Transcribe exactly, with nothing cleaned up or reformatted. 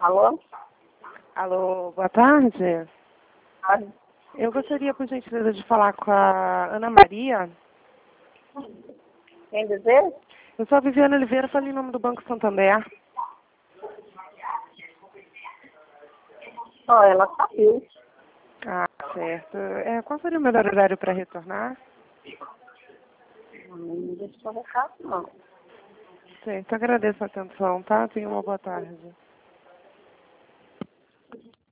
Alô? Alô, boa tarde. Ah, Eu gostaria, por gentileza, de falar com a Ana Maria. quem dizer? Eu sou a Viviane Oliveira, falei em nome do Banco Santander. Ó, ela saiu. Ah, certo. É, qual seria o melhor horário para retornar? Não deixou recado, não. Certo, agradeço a atenção, tá? Tenha uma boa tarde.